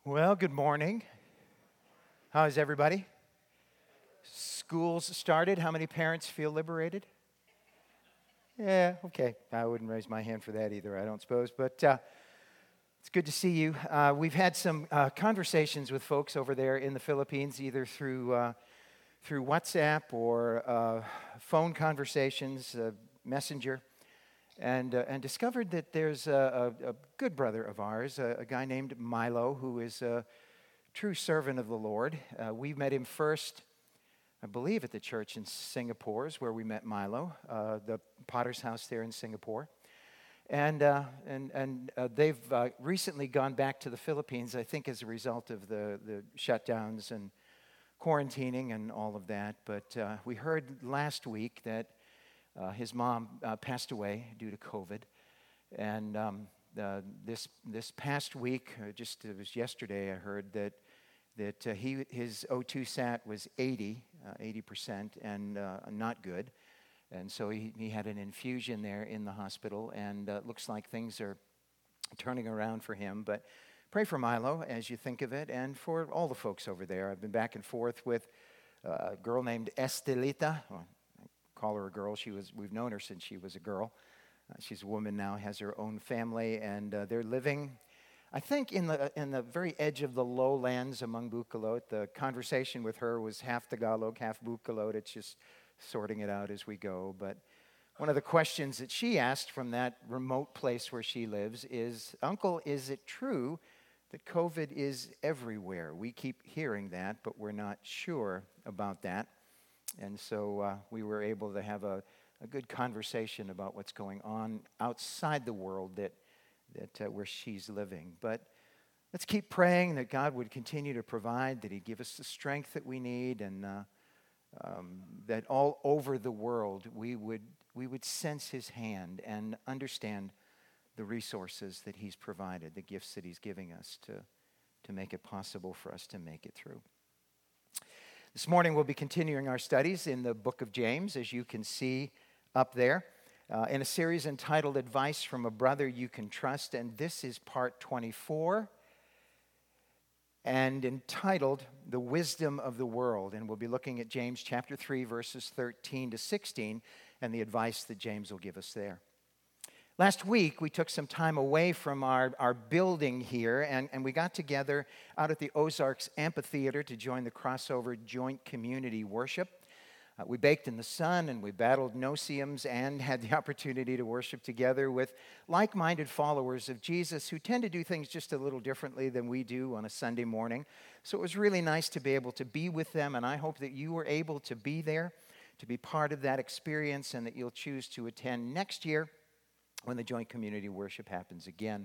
Well, good morning. How is everybody? School's started. How many parents feel liberated? Yeah, okay. I wouldn't raise my hand for that either, I don't suppose. But it's good to see you. We've had some conversations with folks over there in the Philippines, either through WhatsApp or phone conversations, Messenger, and discovered that there's a good brother of ours, a guy named Milo, who is a true servant of the Lord. We met him first, I believe, at the church in Singapore is where we met Milo, the Potter's House there in Singapore. And they've recently gone back to the Philippines, I think as a result of the shutdowns and quarantining and all of that. But we heard last week that his mom passed away due to COVID. And this past week, it was yesterday, I heard that his O2 sat was 80%, and not good. And so he had an infusion there in the hospital, and looks like things are turning around for him. But pray for Milo as you think of it, and for all the folks over there. I've been back and forth with a girl named Estelita. Well, I call her a girl. We've known her since she was a girl. She's a woman now, has her own family, and they're living, I think, in the very edge of the lowlands among Bacolod. The conversation with her was half Tagalog, half Bacolod. It's just sorting it out as we go. But one of the questions that she asked from that remote place where she lives is, "Uncle, is it true that COVID is everywhere? We keep hearing that, but we're not sure about that." And so we were able to have a good conversation about what's going on outside the world that where she's living. But let's keep praying that God would continue to provide, that He'd give us the strength that we need, and that all over the world we would sense His hand and understand the resources that He's provided, the gifts that He's giving us to make it possible for us to make it through. This morning we'll be continuing our studies in the book of James, as you can see up there, in a series entitled Advice from a Brother You Can Trust, and this is part 24, and entitled The Wisdom of the World. And we'll be looking at James chapter 3, verses 13 to 16, and the advice that James will give us there. Last week, we took some time away from our building here, and we got together out at the Ozarks Amphitheater to join the Crossover Joint Community Worship. We baked in the sun, and we battled no-see-ums, and had the opportunity to worship together with like-minded followers of Jesus who tend to do things just a little differently than we do on a Sunday morning. So it was really nice to be able to be with them, and I hope that you were able to be there, to be part of that experience, and that you'll choose to attend next year when the joint community worship happens again.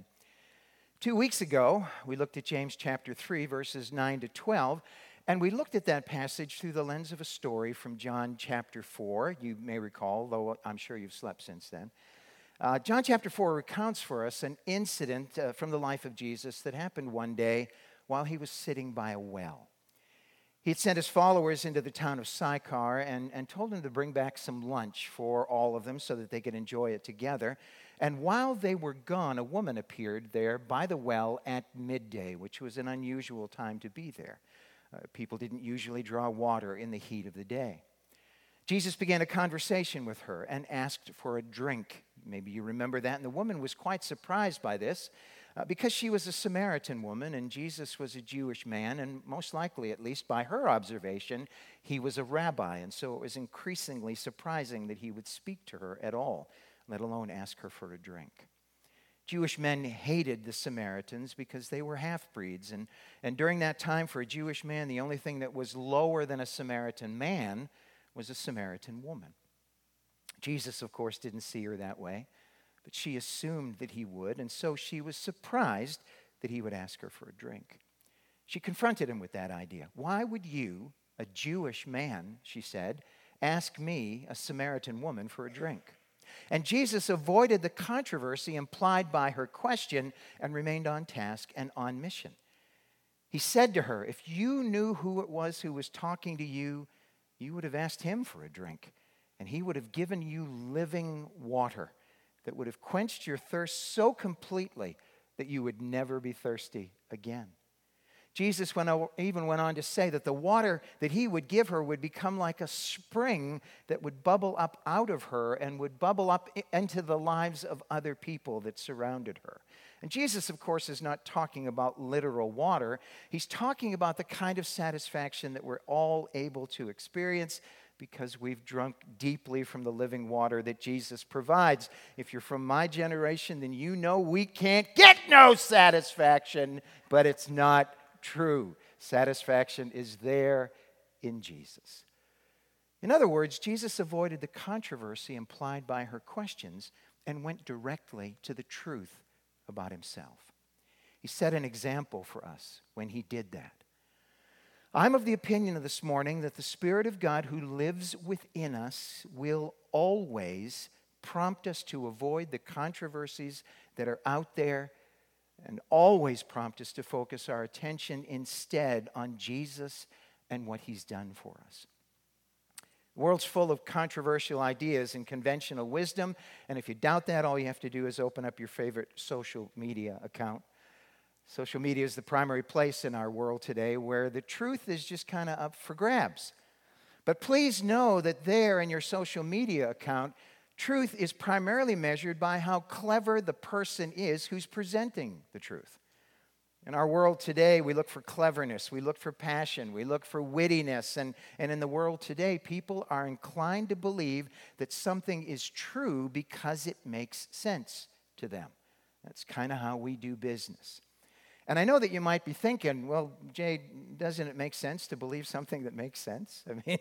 2 weeks ago, we looked at James chapter 3, verses 9 to 12, and we looked at that passage through the lens of a story from John chapter 4. You may recall, though I'm sure you've slept since then. John chapter 4 recounts for us an incident from the life of Jesus that happened one day while he was sitting by a well. He had sent his followers into the town of Sychar and told them to bring back some lunch for all of them so that they could enjoy it together. And while they were gone, a woman appeared there by the well at midday, which was an unusual time to be there. People didn't usually draw water in the heat of the day. Jesus began a conversation with her and asked for a drink. Maybe you remember that. And the woman was quite surprised by this because she was a Samaritan woman and Jesus was a Jewish man, and most likely, at least by her observation, he was a rabbi. And so it was increasingly surprising that he would speak to her at all, let alone ask her for a drink. Jewish men hated the Samaritans because they were half-breeds. And during that time, for a Jewish man, the only thing that was lower than a Samaritan man was a Samaritan woman. Jesus, of course, didn't see her that way, but she assumed that he would, and so she was surprised that he would ask her for a drink. She confronted him with that idea. "Why would you, a Jewish man," she said, "ask me, a Samaritan woman, for a drink?" And Jesus avoided the controversy implied by her question and remained on task and on mission. He said to her, "If you knew who it was who was talking to you, you would have asked him for a drink, and he would have given you living water that would have quenched your thirst so completely that you would never be thirsty again." Jesus even went on to say that the water that he would give her would become like a spring that would bubble up out of her and would bubble up into the lives of other people that surrounded her. And Jesus, of course, is not talking about literal water. He's talking about the kind of satisfaction that we're all able to experience because we've drunk deeply from the living water that Jesus provides. If you're from my generation, then you know we can't get no satisfaction, but it's not true. Satisfaction is there in Jesus. In other words, Jesus avoided the controversy implied by her questions and went directly to the truth about himself. He set an example for us when he did that. I'm of the opinion of this morning that the Spirit of God who lives within us will always prompt us to avoid the controversies that are out there and always prompt us to focus our attention instead on Jesus and what he's done for us. The world's full of controversial ideas and conventional wisdom, and if you doubt that, all you have to do is open up your favorite social media account. Social media is the primary place in our world today where the truth is just kind of up for grabs. But please know that there in your social media account, truth is primarily measured by how clever the person is who's presenting the truth. In our world today, we look for cleverness, we look for passion, we look for wittiness, and in the world today, people are inclined to believe that something is true because it makes sense to them. That's kind of how we do business. And I know that you might be thinking, well, Jay, doesn't it make sense to believe something that makes sense? I mean,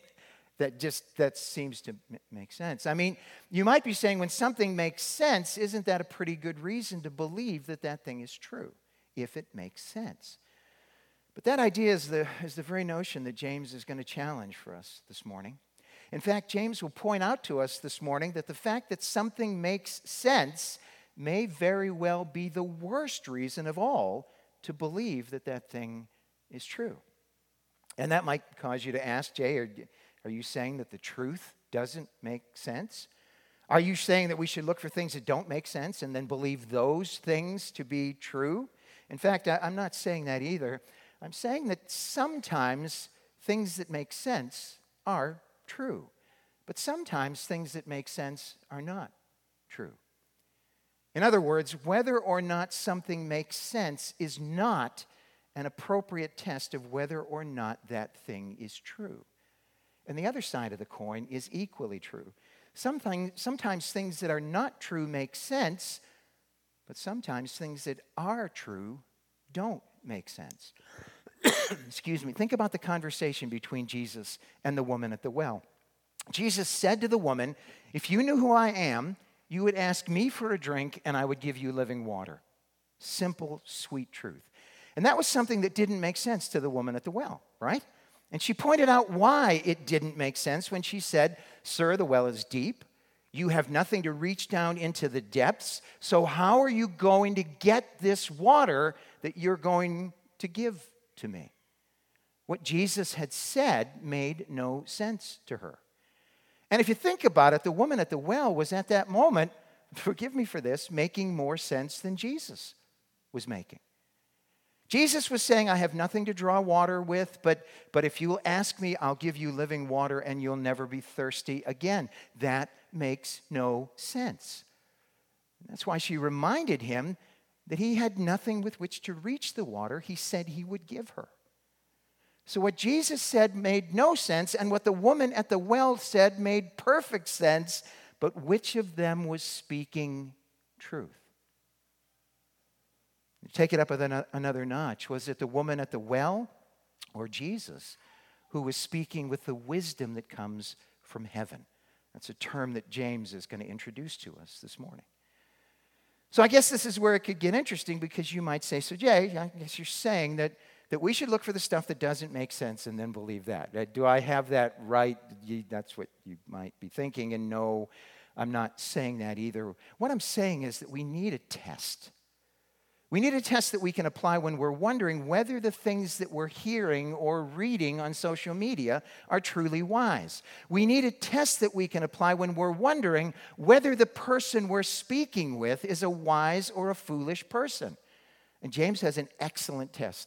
that seems to make sense. I mean, you might be saying when something makes sense, isn't that a pretty good reason to believe that that thing is true, if it makes sense? But that idea is the very notion that James is going to challenge for us this morning. In fact, James will point out to us this morning that the fact that something makes sense may very well be the worst reason of all to believe that that thing is true. And that might cause you to ask, Jay, are you saying that the truth doesn't make sense? Are you saying that we should look for things that don't make sense and then believe those things to be true? In fact, I'm not saying that either. I'm saying that sometimes things that make sense are true, but sometimes things that make sense are not true. In other words, whether or not something makes sense is not an appropriate test of whether or not that thing is true. And the other side of the coin is equally true. Sometimes things that are not true make sense, but sometimes things that are true don't make sense. Excuse me. Think about the conversation between Jesus and the woman at the well. Jesus said to the woman, "If you knew who I am, you would ask me for a drink and I would give you living water." Simple, sweet truth. And that was something that didn't make sense to the woman at the well, right? And she pointed out why it didn't make sense when she said, "Sir, the well is deep. You have nothing to reach down into the depths. So how are you going to get this water that you're going to give to me?" What Jesus had said made no sense to her. And if you think about it, the woman at the well was at that moment, forgive me for this, making more sense than Jesus was making. Jesus was saying, "I have nothing to draw water with, but if you'll ask me, I'll give you living water and you'll never be thirsty again." That makes no sense. And that's why she reminded him that he had nothing with which to reach the water he said he would give her. So what Jesus said made no sense, and what the woman at the well said made perfect sense, but which of them was speaking truth? Take it up another notch. Was it the woman at the well or Jesus who was speaking with the wisdom that comes from heaven? That's a term that James is going to introduce to us this morning. So I guess this is where it could get interesting, because you might say, "So Jay, I guess you're saying that we should look for the stuff that doesn't make sense and then believe that. Do I have that right?" That's what you might be thinking. And no, I'm not saying that either. What I'm saying is that we need a test. We need a test that we can apply when we're wondering whether the things that we're hearing or reading on social media are truly wise. We need a test that we can apply when we're wondering whether the person we're speaking with is a wise or a foolish person. And James has an excellent test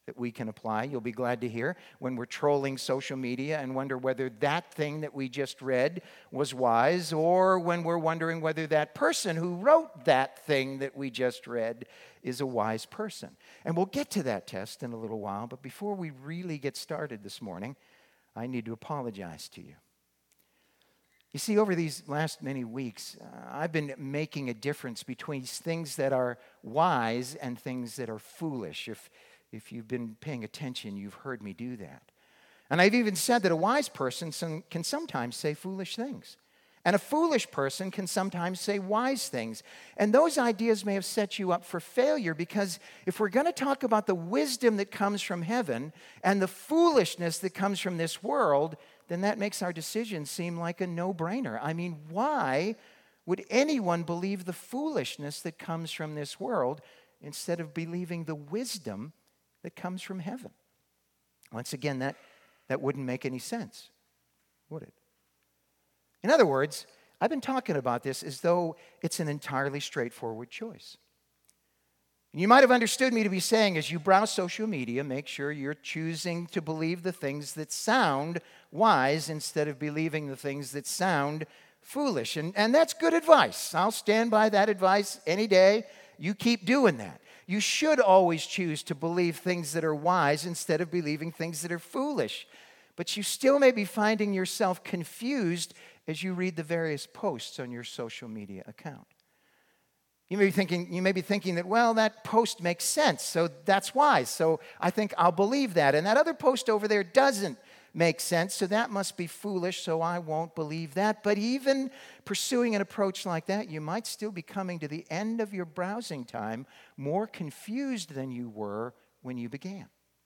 that we can apply. You'll be glad to hear when we're trolling social media and wonder whether that thing that we just read was wise, or when we're wondering whether that person who wrote that thing that we just read is a wise person. And we'll get to that test in a little while, but before we really get started this morning, I need to apologize to you. You see, over these last many weeks, I've been making a difference between things that are wise and things that are foolish. If you've been paying attention, you've heard me do that. And I've even said that a wise person can sometimes say foolish things. And a foolish person can sometimes say wise things. And those ideas may have set you up for failure, because if we're going to talk about the wisdom that comes from heaven and the foolishness that comes from this world, then that makes our decision seem like a no-brainer. I mean, why would anyone believe the foolishness that comes from this world instead of believing the wisdom that comes from heaven? Once again, that wouldn't make any sense, would it? In other words, I've been talking about this as though it's an entirely straightforward choice. You might have understood me to be saying, as you browse social media, make sure you're choosing to believe the things that sound wise instead of believing the things that sound foolish. And that's good advice. I'll stand by that advice any day. You keep doing that. You should always choose to believe things that are wise instead of believing things that are foolish. But you still may be finding yourself confused as you read the various posts on your social media account. You may be thinking that, well, that post makes sense, so that's wise, so I think I'll believe that. And that other post over there doesn't make sense, so that must be foolish, so I won't believe that. But even pursuing an approach like that, you might still be coming to the end of your browsing time more confused than you were when you began.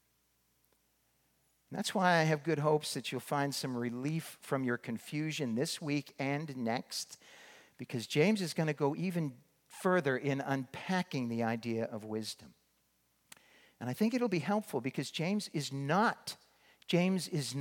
And that's why I have good hopes that you'll find some relief from your confusion this week and next, because James is going to go even further in unpacking the idea of wisdom. And I think it'll be helpful because James is not going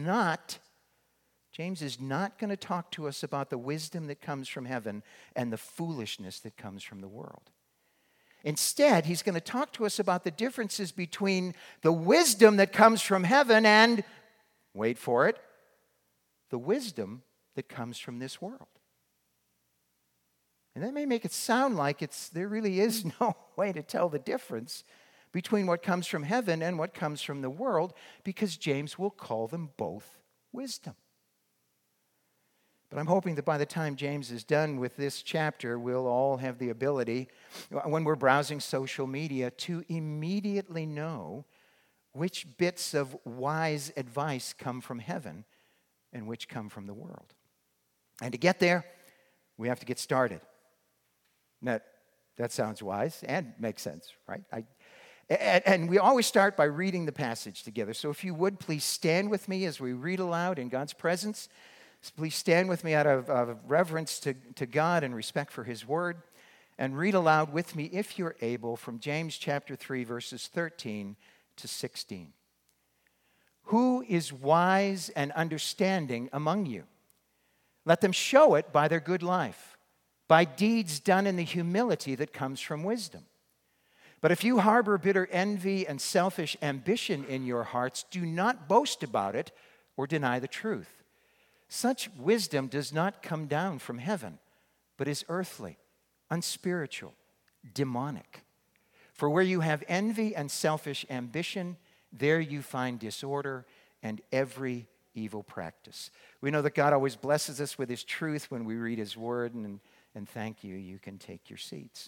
to talk to us about the wisdom that comes from heaven and the foolishness that comes from the world. Instead, he's going to talk to us about the differences between the wisdom that comes from heaven and, wait for it, the wisdom that comes from this world. And that may make it sound like there really is no way to tell the difference between what comes from heaven and what comes from the world, because James will call them both wisdom. But I'm hoping that by the time James is done with this chapter, we'll all have the ability, when we're browsing social media, to immediately know which bits of wise advice come from heaven and which come from the world. And to get there, we have to get started. That sounds wise and makes sense, right? And we always start by reading the passage together. So if you would, please stand with me as we read aloud in God's presence. Please stand with me out of reverence to God and respect for His Word. And read aloud with me, if you're able, from James chapter 3, verses 13 to 16. Who is wise and understanding among you? Let them show it by their good life, by deeds done in the humility that comes from wisdom. But if you harbor bitter envy and selfish ambition in your hearts, do not boast about it or deny the truth. Such wisdom does not come down from heaven, but is earthly, unspiritual, demonic. For where you have envy and selfish ambition, there you find disorder and every evil practice. We know that God always blesses us with His truth when we read His Word, and thank you. You can take your seats.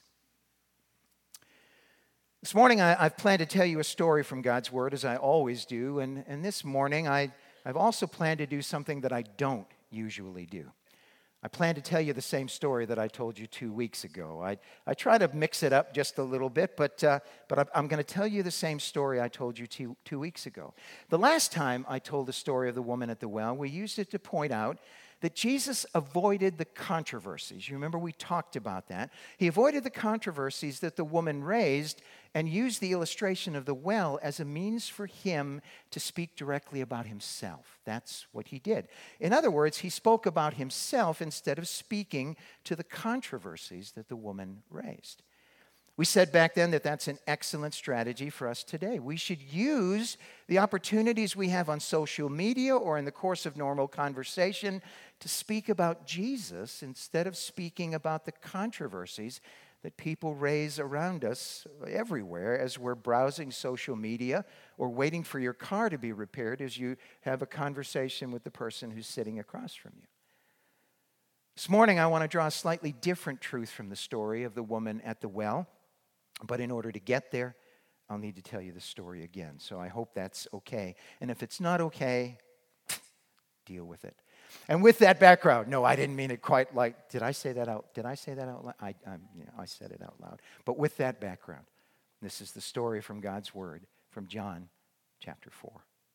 This morning, I've planned to tell you a story from God's Word, as I always do, and this morning, I've also planned to do something that I don't usually do. I plan to tell you the same story that I told you 2 weeks ago. I try to mix it up just a little bit, but I'm going to tell you the same story I told you two weeks ago. The last time I told the story of the woman at the well, we used it to point out that Jesus avoided the controversies. You remember we talked about that. He avoided the controversies that the woman raised and used the illustration of the well as a means for him to speak directly about himself. That's what he did. In other words, he spoke about himself instead of speaking to the controversies that the woman raised. We said back then that that's an excellent strategy for us today. We should use the opportunities we have on social media or in the course of normal conversation to speak about Jesus instead of speaking about the controversies that people raise around us everywhere as we're browsing social media or waiting for your car to be repaired as you have a conversation with the person who's sitting across from you. This morning, I want to draw a slightly different truth from the story of the woman at the well. But in order to get there, I'll need to tell you the story again. So I hope that's okay. And if it's not okay, deal with it. And with that background, no, I didn't mean it quite like, did I say that out loud? I said it out loud. But with that background, this is the story from God's Word from John chapter 4.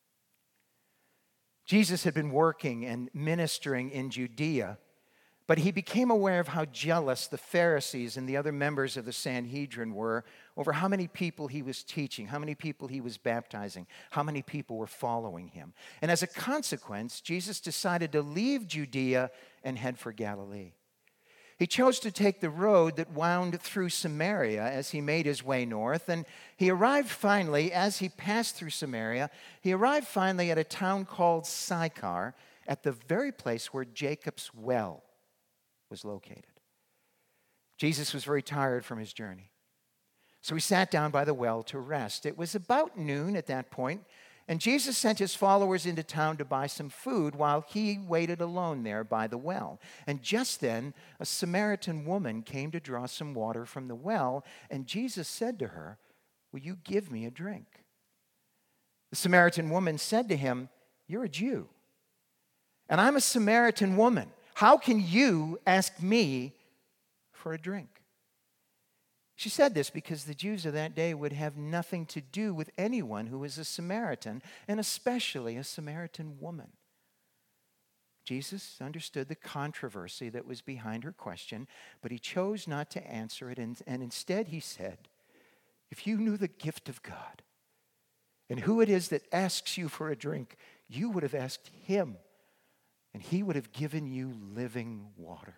Jesus had been working and ministering in Judea, but he became aware of how jealous the Pharisees and the other members of the Sanhedrin were over how many people he was teaching, how many people he was baptizing, how many people were following him. And as a consequence, Jesus decided to leave Judea and head for Galilee. He chose to take the road that wound through Samaria as he made his way north, and he arrived finally, as he passed through Samaria, he arrived finally at a town called Sychar, at the very place where Jacob's well was located. Jesus was very tired from his journey, so he sat down by the well to rest. It was about noon at that point, and Jesus sent his followers into town to buy some food while he waited alone there by the well. And just then, a Samaritan woman came to draw some water from the well, and Jesus said to her, "Will you give me a drink?" The Samaritan woman said to him, "You're a Jew, and I'm a Samaritan woman. How can you ask me for a drink?" She said this because the Jews of that day would have nothing to do with anyone who was a Samaritan, and especially a Samaritan woman. Jesus understood the controversy that was behind her question, but he chose not to answer it, and instead he said, "If you knew the gift of God and who it is that asks you for a drink, you would have asked him, and he would have given you living water."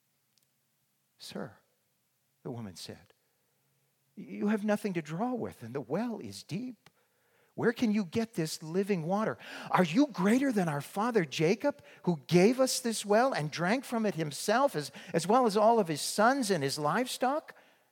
"Sir," the woman said, "you have nothing to draw with, and the well is deep. Where can you get this living water? Are you greater than our father Jacob, who gave us this well and drank from it himself, as well as all of his sons and his livestock?"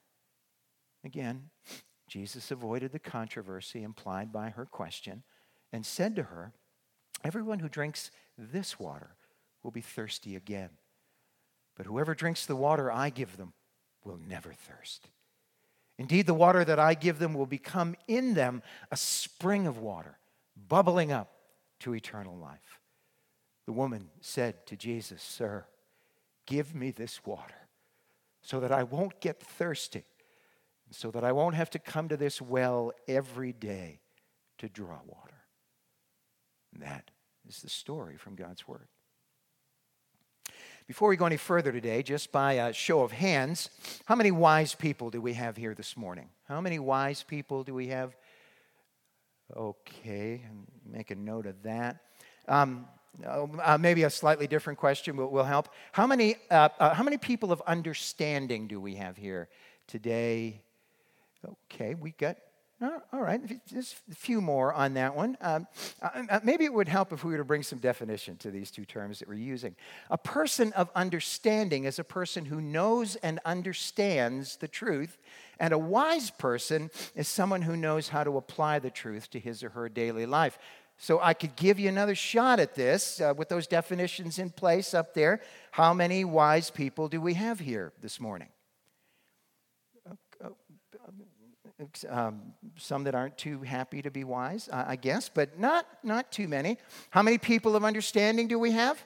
Again, Jesus avoided the controversy implied by her question and said to her, "Everyone who drinks this water will be thirsty again. But whoever drinks the water I give them will never thirst. Indeed, the water that I give them will become in them a spring of water, bubbling up to eternal life." The woman said to Jesus, "Sir, give me this water so that I won't get thirsty, so that I won't have to come to this well every day to draw water." And that is the story from God's Word. Before we go any further today, just by a show of hands, how many wise people do we have here this morning? How many wise people do we have? Okay, make a note of that. Maybe a slightly different question will help. How many people of understanding do we have here today? Okay, we got. All right, just a few more on that one. Maybe it would help if we were to bring some definition to these two terms that we're using. A person of understanding is a person who knows and understands the truth, and a wise person is someone who knows how to apply the truth to his or her daily life. So I could give you another shot at this with those definitions in place up there. How many wise people do we have here this morning? Some that aren't too happy to be wise, I guess, but not too many. How many people of understanding do we have?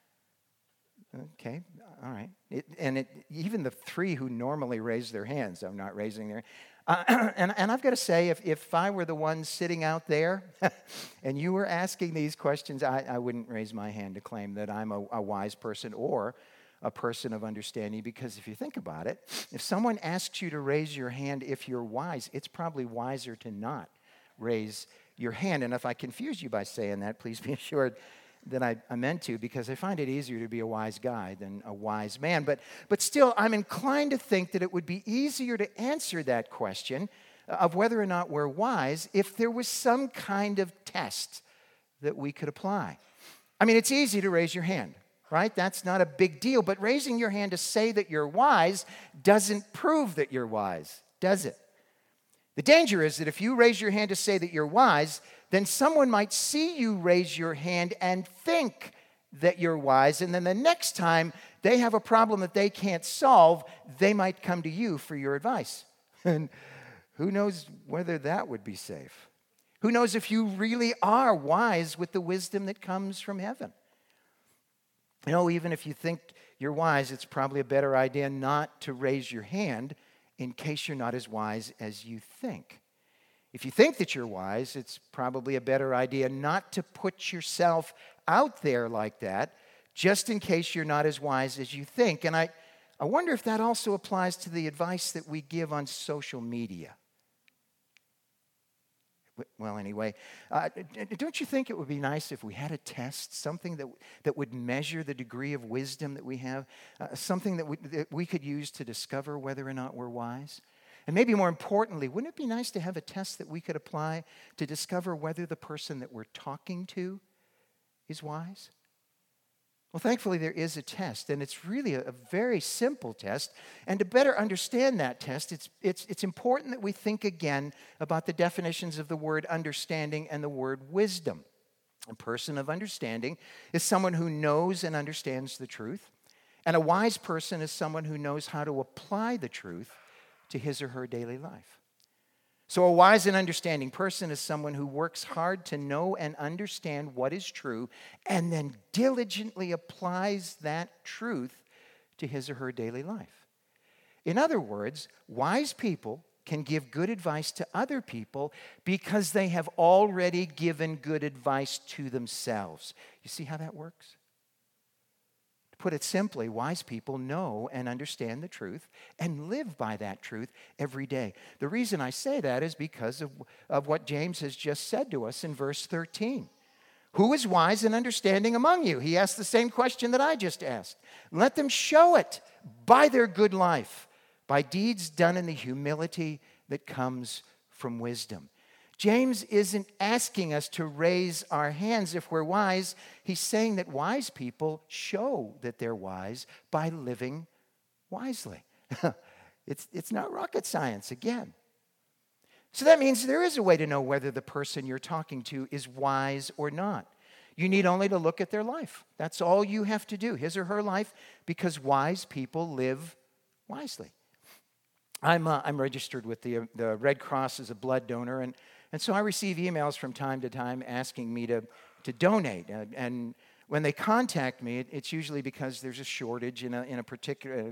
Okay, all right. Even the three who normally raise their hands, I'm not raising their. And I've got to say, if I were the one sitting out there and you were asking these questions, I wouldn't raise my hand to claim that I'm a wise person or a person of understanding, because if you think about it, if someone asks you to raise your hand if you're wise, it's probably wiser to not raise your hand. And if I confuse you by saying that, please be assured than I meant to, because I find it easier to be a wise guy than a wise man. But still, I'm inclined to think that it would be easier to answer that question of whether or not we're wise if there was some kind of test that we could apply. I mean, it's easy to raise your hand, right? That's not a big deal. But raising your hand to say that you're wise doesn't prove that you're wise, does it? The danger is that if you raise your hand to say that you're wise, then someone might see you raise your hand and think that you're wise, and then the next time they have a problem that they can't solve, they might come to you for your advice. And who knows whether that would be safe? Who knows if you really are wise with the wisdom that comes from heaven? You know, even if you think you're wise, it's probably a better idea not to raise your hand in case you're not as wise as you think. If you think that you're wise, it's probably a better idea not to put yourself out there like that, just in case you're not as wise as you think. And I wonder if that also applies to the advice that we give on social media. Well, anyway, don't you think it would be nice if we had a test, something that would measure the degree of wisdom that we have, something that we could use to discover whether or not we're wise? And maybe more importantly, wouldn't it be nice to have a test that we could apply to discover whether the person that we're talking to is wise? Well, thankfully, there is a test, and it's really a very simple test. And to better understand that test, it's important that we think again about the definitions of the word understanding and the word wisdom. A person of understanding is someone who knows and understands the truth, and a wise person is someone who knows how to apply the truth to his or her daily life. So a wise and understanding person is someone who works hard to know and understand what is true and then diligently applies that truth to his or her daily life. In other words, wise people can give good advice to other people because they have already given good advice to themselves. You see how that works? Put it simply, wise people know and understand the truth and live by that truth every day. The reason I say that is because of what James has just said to us in verse 13. Who is wise and understanding among you? He asked the same question that I just asked. Let them show it by their good life, by deeds done in the humility that comes from wisdom. James isn't asking us to raise our hands if we're wise. He's saying that wise people show that they're wise by living wisely. It's not rocket science, again. So that means there is a way to know whether the person you're talking to is wise or not. You need only to look at their life. That's all you have to do, his or her life, because wise people live wisely. I'm registered with the Red Cross as a blood donor, and so I receive emails from time to time asking me to donate. And when they contact me, it's usually because there's a shortage in a particular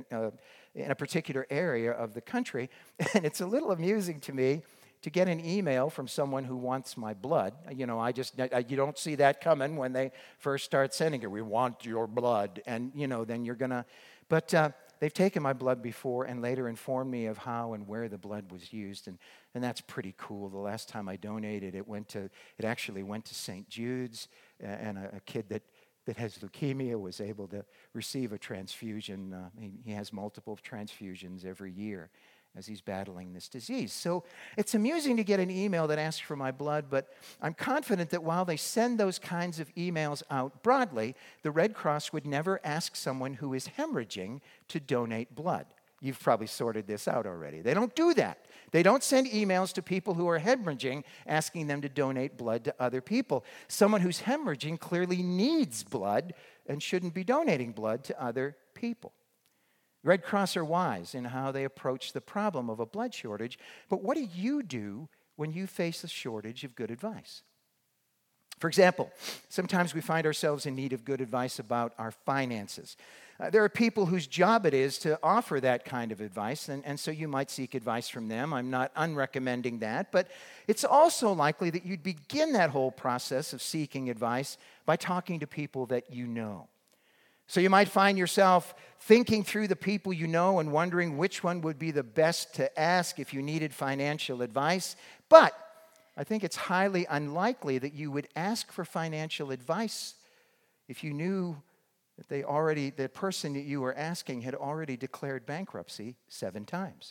area of the country. And it's a little amusing to me to get an email from someone who wants my blood. You know, you don't see that coming when they first start sending it. We want your blood. And, you know, then you're going to... But they've taken my blood before and later informed me of how and where the blood was used, and that's pretty cool. The last time I donated, it actually went to St. Jude's, and a kid that has leukemia was able to receive a transfusion. He has multiple transfusions every year as he's battling this disease. So it's amusing to get an email that asks for my blood, but I'm confident that while they send those kinds of emails out broadly, the Red Cross would never ask someone who is hemorrhaging to donate blood. You've probably sorted this out already. They don't do that. They don't send emails to people who are hemorrhaging asking them to donate blood to other people. Someone who's hemorrhaging clearly needs blood and shouldn't be donating blood to other people. Red Cross are wise in how they approach the problem of a blood shortage, but what do you do when you face a shortage of good advice? For example, sometimes we find ourselves in need of good advice about our finances. There are people whose job it is to offer that kind of advice, and so you might seek advice from them. I'm not unrecommending that, but it's also likely that you'd begin that whole process of seeking advice by talking to people that you know. So you might find yourself thinking through the people you know and wondering which one would be the best to ask if you needed financial advice. But I think it's highly unlikely that you would ask for financial advice if you knew that the person that you were asking had already declared bankruptcy 7 times.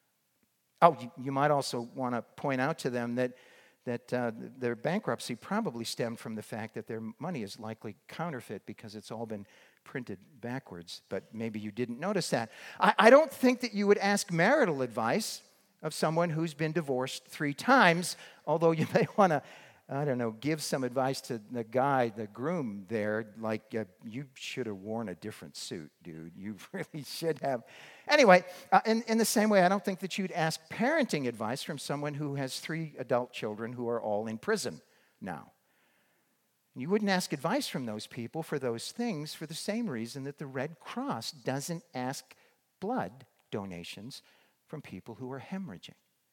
Oh, you might also want to point out to them that their bankruptcy probably stemmed from the fact that their money is likely counterfeit because it's all been printed backwards, but maybe you didn't notice that. I don't think that you would ask marital advice of someone who's been divorced 3 times, although you may want to, give some advice to the groom there, like, you should have worn a different suit, dude. You really should have. Anyway, in the same way, I don't think that you'd ask parenting advice from someone who has 3 adult children who are all in prison now. You wouldn't ask advice from those people for those things for the same reason that the Red Cross doesn't ask blood donations from people who are hemorrhaging.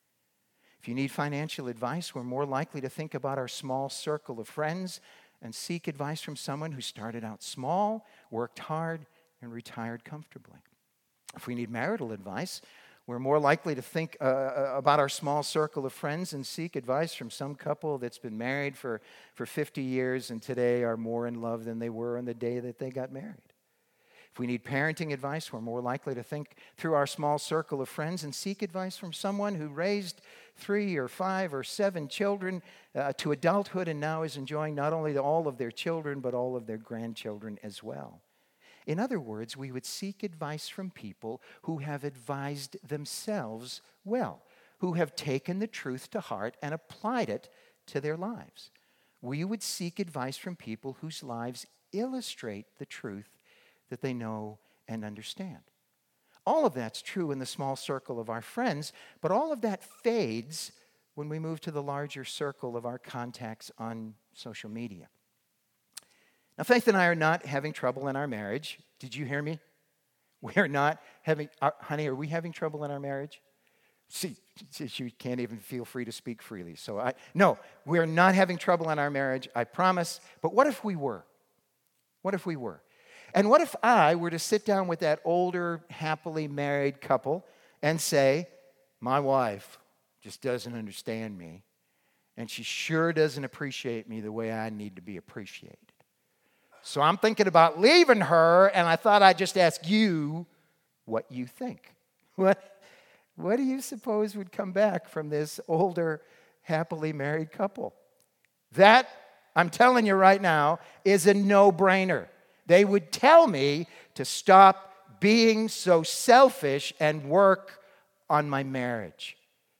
If you need financial advice, we're more likely to think about our small circle of friends and seek advice from someone who started out small, worked hard, and retired comfortably. If we need marital advice, we're more likely to think about our small circle of friends and seek advice from some couple that's been married for 50 years and today are more in love than they were on the day that they got married. If we need parenting advice, we're more likely to think through our small circle of friends and seek advice from someone who raised 3 or 5 or 7 children to adulthood and now is enjoying not only all of their children, but all of their grandchildren as well. In other words, we would seek advice from people who have advised themselves well, who have taken the truth to heart and applied it to their lives. We would seek advice from people whose lives illustrate the truth that they know and understand. All of that's true in the small circle of our friends, but all of that fades when we move to the larger circle of our contacts on social media. Now, Faith and I are not having trouble in our marriage. Did you hear me? We are not having, honey, are we having trouble in our marriage? See, you can't even feel free to speak freely. No, we're not having trouble in our marriage, I promise. But what if we were? What if we were? And what if I were to sit down with that older, happily married couple and say, my wife just doesn't understand me, and she sure doesn't appreciate me the way I need to be appreciated. So I'm thinking about leaving her, and I thought I'd just ask you what you think. What do you suppose would come back from this older, happily married couple? That, I'm telling you right now, is a no-brainer. They would tell me to stop being so selfish and work on my marriage.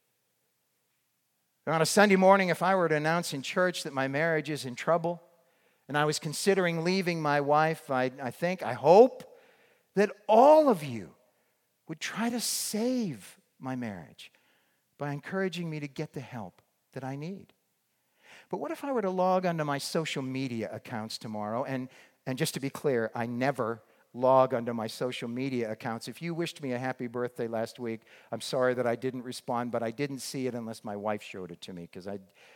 On a Sunday morning, if I were to announce in church that my marriage is in trouble, and I was considering leaving my wife, I hope that all of you would try to save my marriage by encouraging me to get the help that I need. But what if I were to log onto my social media accounts tomorrow, and just to be clear, I never log onto my social media accounts. If you wished me a happy birthday last week, I'm sorry that I didn't respond, but I didn't see it unless my wife showed it to me, because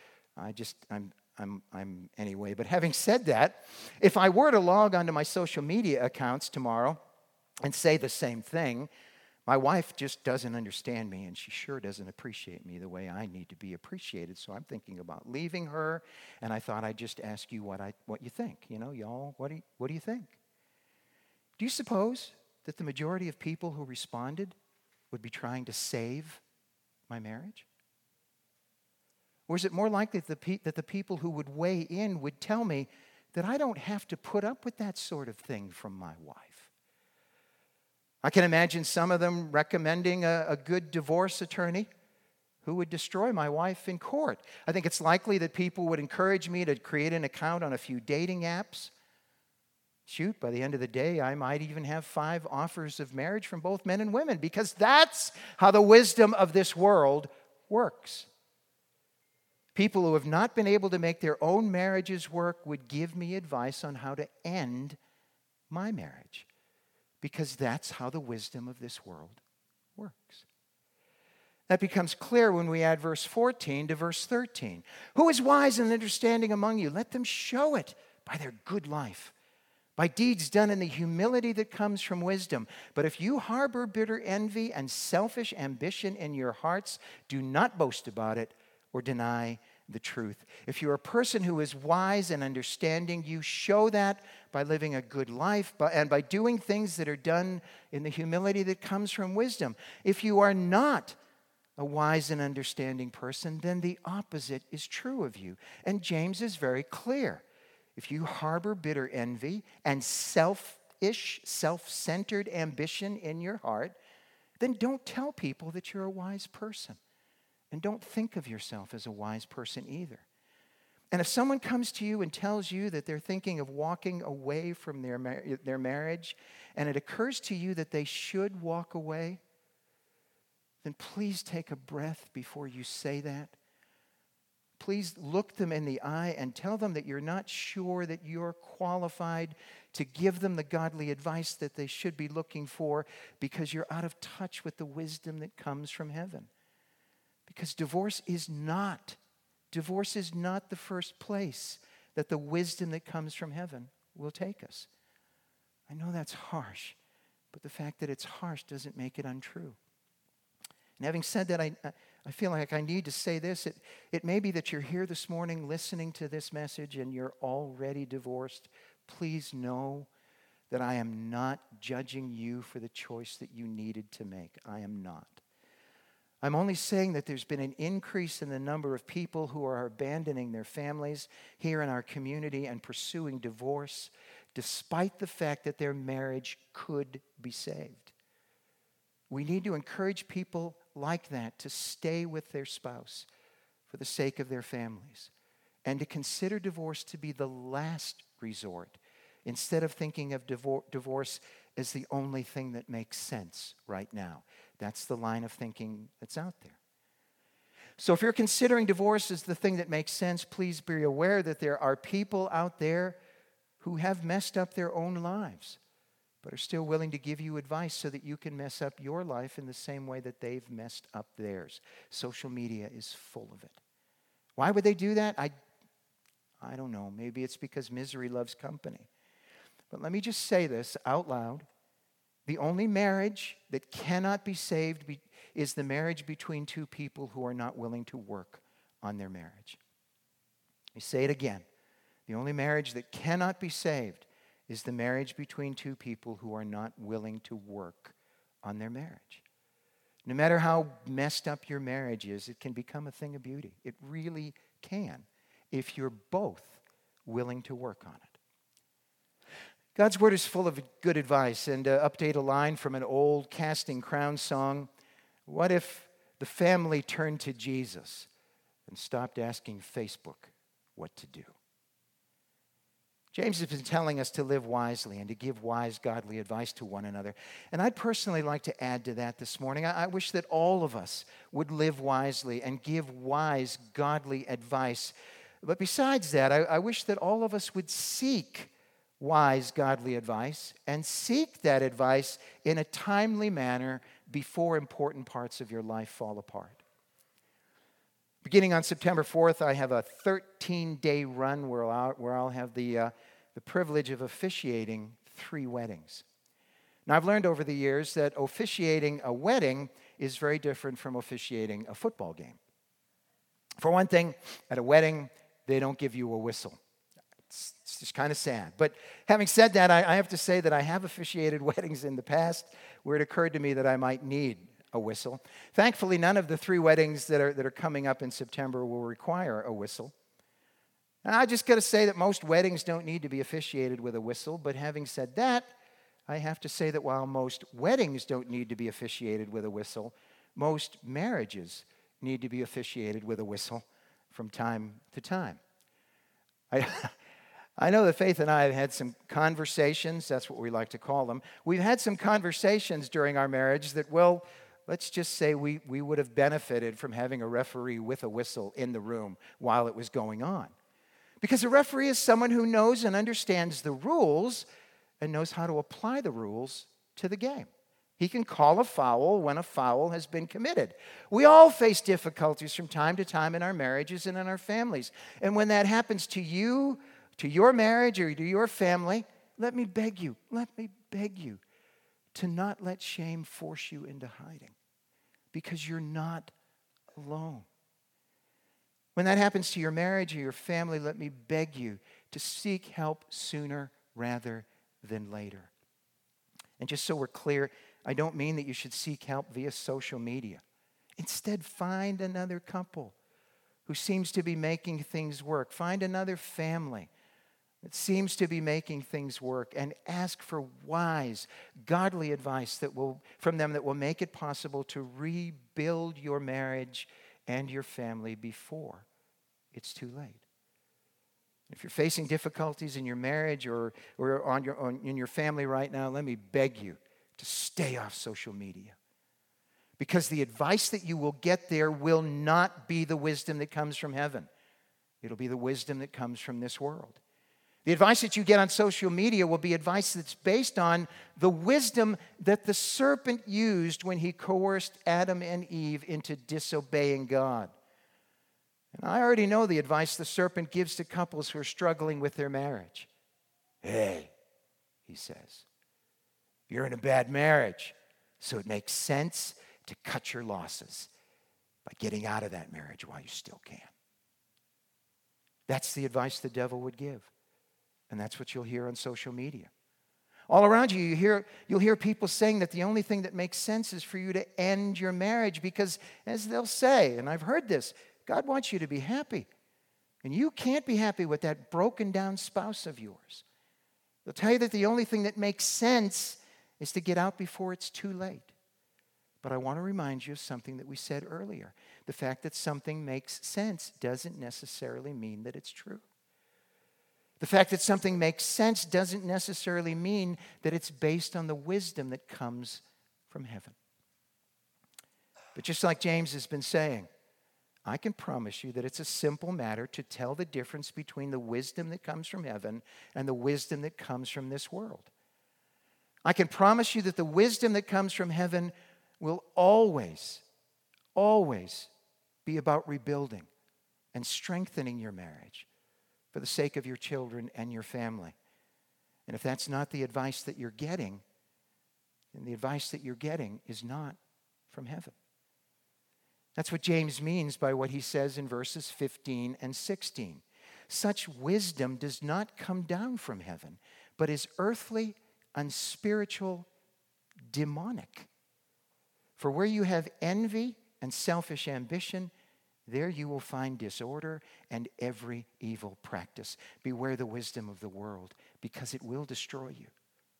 I'm anyway. But having said that, if I were to log onto my social media accounts tomorrow and say the same thing, my wife just doesn't understand me, and she sure doesn't appreciate me the way I need to be appreciated. So I'm thinking about leaving her, and I thought I'd just ask you what you think. Y'all, what do you think? Do you suppose that the majority of people who responded would be trying to save my marriage? Or is it more likely that the people who would weigh in would tell me that I don't have to put up with that sort of thing from my wife? I can imagine some of them recommending a good divorce attorney who would destroy my wife in court. I think it's likely that people would encourage me to create an account on a few dating apps. Shoot, by the end of the day, I might even have 5 offers of marriage from both men and women, because that's how the wisdom of this world works. People who have not been able to make their own marriages work would give me advice on how to end my marriage, because that's how the wisdom of this world works. That becomes clear when we add verse 14 to verse 13. Who is wise and understanding among you? Let them show it by their good life, by deeds done in the humility that comes from wisdom. But if you harbor bitter envy and selfish ambition in your hearts, do not boast about it or deny the truth. If you're a person who is wise and understanding, you show that by living a good life and by doing things that are done in the humility that comes from wisdom. If you are not a wise and understanding person, then the opposite is true of you. And James is very clear. If you harbor bitter envy and selfish, self-centered ambition in your heart, then don't tell people that you're a wise person. And don't think of yourself as a wise person either. And if someone comes to you and tells you that they're thinking of walking away from their marriage, and it occurs to you that they should walk away, then please take a breath before you say that. Please look them in the eye and tell them that you're not sure that you're qualified to give them the godly advice that they should be looking for because you're out of touch with the wisdom that comes from heaven. Because divorce is not the first place that the wisdom that comes from heaven will take us. I know that's harsh, but the fact that it's harsh doesn't make it untrue. And having said that, I feel like I need to say this. It may be that you're here this morning listening to this message and you're already divorced. Please know that I am not judging you for the choice that you needed to make. I am not. I'm only saying that there's been an increase in the number of people who are abandoning their families here in our community and pursuing divorce, despite the fact that their marriage could be saved. We need to encourage people like that to stay with their spouse for the sake of their families and to consider divorce to be the last resort instead of thinking of divorce as the only thing that makes sense right now. That's the line of thinking that's out there. So if you're considering divorce as the thing that makes sense, please be aware that there are people out there who have messed up their own lives, but are still willing to give you advice so that you can mess up your life in the same way that they've messed up theirs. Social media is full of it. Why would they do that? I don't know. Maybe it's because misery loves company. But let me just say this out loud. The only marriage that cannot be saved is the marriage between two people who are not willing to work on their marriage. Let me say it again. The only marriage that cannot be saved is the marriage between two people who are not willing to work on their marriage. No matter how messed up your marriage is, it can become a thing of beauty. It really can, if you're both willing to work on it. God's Word is full of good advice, and to update a line from an old Casting Crowns song, what if the family turned to Jesus and stopped asking Facebook what to do? James has been telling us to live wisely and to give wise, godly advice to one another. And I'd personally like to add to that this morning. I wish that all of us would live wisely and give wise, godly advice. But besides that, I wish that all of us would seek wise, godly advice and seek that advice in a timely manner before important parts of your life fall apart. Beginning on September 4th, I have a 13-day run where I'll have the privilege of officiating 3 weddings. Now, I've learned over the years that officiating a wedding is very different from officiating a football game. For one thing, at a wedding, they don't give you a whistle. It's just kind of sad. But having said that, I have to say that I have officiated weddings in the past where it occurred to me that I might need a whistle. Thankfully, none of the 3 weddings that are coming up in September will require a whistle. And I just got to say that most weddings don't need to be officiated with a whistle. But having said that, I have to say that while most weddings don't need to be officiated with a whistle, most marriages need to be officiated with a whistle from time to time. I know that Faith and I have had some conversations, that's what we like to call them. We've had some conversations during our marriage that, well, let's just say we would have benefited from having a referee with a whistle in the room while it was going on. Because a referee is someone who knows and understands the rules and knows how to apply the rules to the game. He can call a foul when a foul has been committed. We all face difficulties from time to time in our marriages and in our families. And when that happens to you, to your marriage or to your family, let me beg you to not let shame force you into hiding, because you're not alone. When that happens to your marriage or your family, let me beg you to seek help sooner rather than later. And just so we're clear, I don't mean that you should seek help via social media. Instead, find another couple who seems to be making things work. Find another family that seems to be making things work, and ask for wise, godly advice from them that will make it possible to rebuild your marriage and your family before it's too late. If you're facing difficulties in your marriage or in your family right now, let me beg you to stay off social media. Because the advice that you will get there will not be the wisdom that comes from heaven. It'll be the wisdom that comes from this world. The advice that you get on social media will be advice that's based on the wisdom that the serpent used when he coerced Adam and Eve into disobeying God. And I already know the advice the serpent gives to couples who are struggling with their marriage. Hey, he says, you're in a bad marriage, so it makes sense to cut your losses by getting out of that marriage while you still can. That's the advice the devil would give. And that's what you'll hear on social media. All around you, you'll hear people saying that the only thing that makes sense is for you to end your marriage because, as they'll say, and I've heard this, God wants you to be happy. And you can't be happy with that broken down spouse of yours. They'll tell you that the only thing that makes sense is to get out before it's too late. But I want to remind you of something that we said earlier. The fact that something makes sense doesn't necessarily mean that it's true. The fact that something makes sense doesn't necessarily mean that it's based on the wisdom that comes from heaven. But just like James has been saying, I can promise you that it's a simple matter to tell the difference between the wisdom that comes from heaven and the wisdom that comes from this world. I can promise you that the wisdom that comes from heaven will always, always be about rebuilding and strengthening your marriage for the sake of your children and your family. And if that's not the advice that you're getting, then the advice that you're getting is not from heaven. That's what James means by what he says in verses 15 and 16. Such wisdom does not come down from heaven, but is earthly, unspiritual, demonic. For where you have envy and selfish ambition, there you will find disorder and every evil practice. Beware the wisdom of the world, because it will destroy you.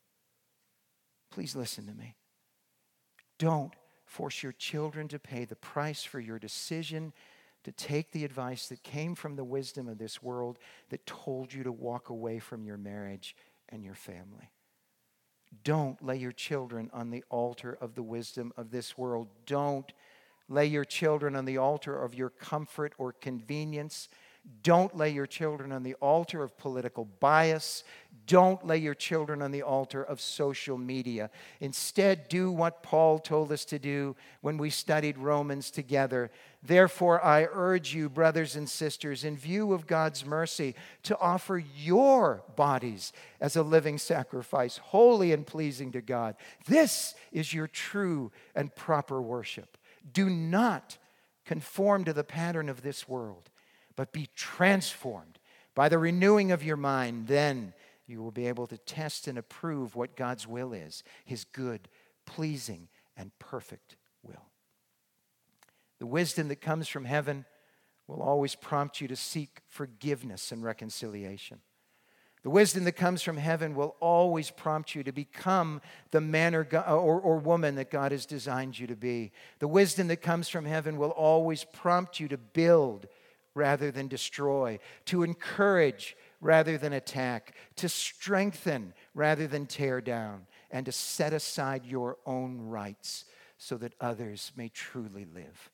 Please listen to me. Don't force your children to pay the price for your decision to take the advice that came from the wisdom of this world that told you to walk away from your marriage and your family. Don't lay your children on the altar of the wisdom of this world. Don't lay your children on the altar of your comfort or convenience. Don't lay your children on the altar of political bias. Don't lay your children on the altar of social media. Instead, do what Paul told us to do when we studied Romans together. Therefore, I urge you, brothers and sisters, in view of God's mercy, to offer your bodies as a living sacrifice, holy and pleasing to God. This is your true and proper worship. Do not conform to the pattern of this world, but be transformed by the renewing of your mind. Then you will be able to test and approve what God's will is, his good, pleasing, and perfect will. The wisdom that comes from heaven will always prompt you to seek forgiveness and reconciliation. The wisdom that comes from heaven will always prompt you to become the man or woman that God has designed you to be. The wisdom that comes from heaven will always prompt you to build rather than destroy, to encourage rather than attack, to strengthen rather than tear down, and to set aside your own rights so that others may truly live.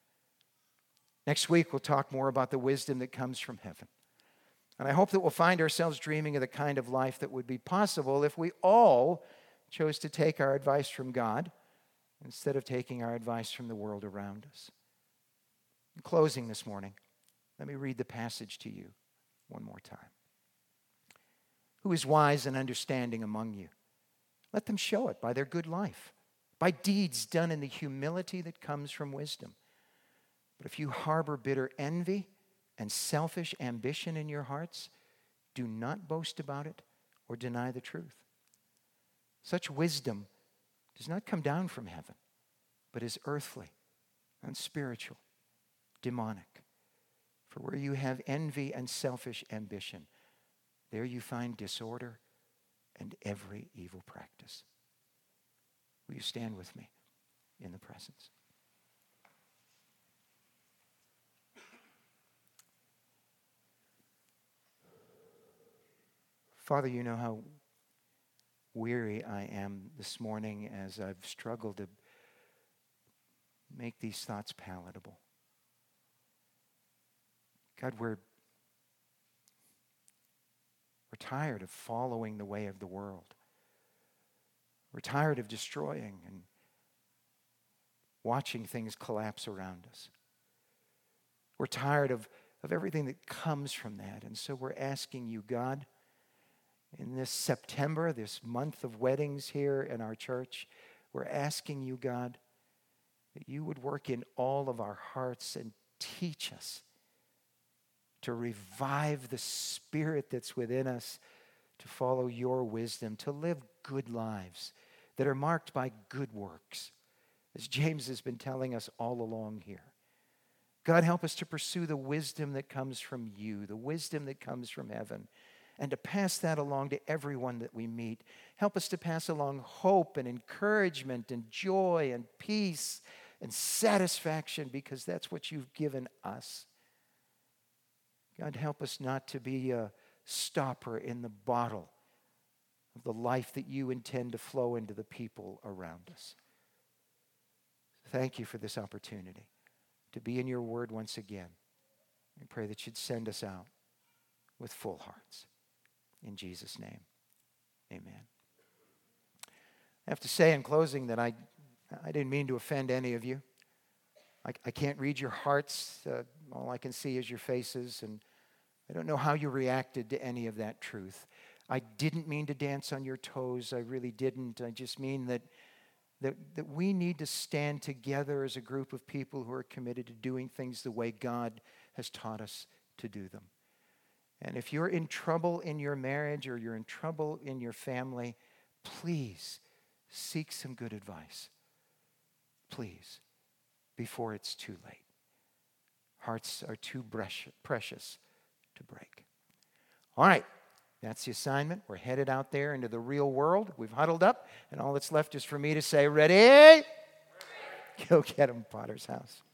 Next week, we'll talk more about the wisdom that comes from heaven. And I hope that we'll find ourselves dreaming of the kind of life that would be possible if we all chose to take our advice from God instead of taking our advice from the world around us. In closing this morning, let me read the passage to you one more time. Who is wise and understanding among you? Let them show it by their good life, by deeds done in the humility that comes from wisdom. But if you harbor bitter envy and selfish ambition in your hearts, do not boast about it or deny the truth. Such wisdom does not come down from heaven, but is earthly, unspiritual, demonic. For where you have envy and selfish ambition, there you find disorder and every evil practice. Will you stand with me in the presence? Father, you know how weary I am this morning as I've struggled to make these thoughts palatable. God, we're tired of following the way of the world. We're tired of destroying and watching things collapse around us. We're tired of everything that comes from that. And so we're asking you, God, in this September, this month of weddings here in our church, we're asking you, God, that you would work in all of our hearts and teach us to revive the spirit that's within us, to follow your wisdom, to live good lives that are marked by good works, as James has been telling us all along here. God, help us to pursue the wisdom that comes from you, the wisdom that comes from heaven, and to pass that along to everyone that we meet. Help us to pass along hope and encouragement and joy and peace and satisfaction, because that's what you've given us. God, help us not to be a stopper in the bottle of the life that you intend to flow into the people around us. Thank you for this opportunity to be in your word once again. I pray that you'd send us out with full hearts. In Jesus' name, amen. I have to say in closing that I didn't mean to offend any of you. I can't read your hearts. All I can see is your faces, and I don't know how you reacted to any of that truth. I didn't mean to dance on your toes. I really didn't. I just mean that we need to stand together as a group of people who are committed to doing things the way God has taught us to do them. And if you're in trouble in your marriage or you're in trouble in your family, please seek some good advice. Please, before it's too late. Hearts are too precious to break. All right, that's the assignment. We're headed out there into the real world. We've huddled up, and all that's left is for me to say, ready? Go get them, Potter's house.